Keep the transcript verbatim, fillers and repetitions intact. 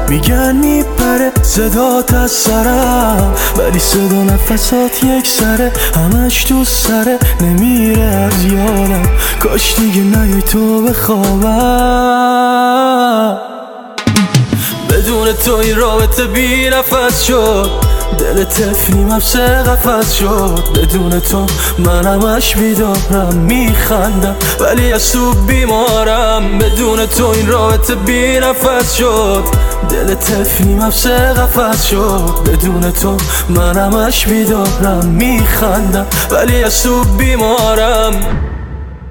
میگن میپره صدات از سرم، ولی صدا نفسات یک سره، همش تو سره نمیره از یادم. کاش دیگه نیای تو بخوابم. بدون تو این رابطه بی نفس شد، دل طفلیم حبس قفس شد. بدون تو من همش بیدارم، میخندم ولی از تو بیمارم. بدون تو این رابطه بی نفس شد، دل طفلیم حبس قفس شد. بدون تو من همش بیدارم، میخندم ولی از تو بیمارم.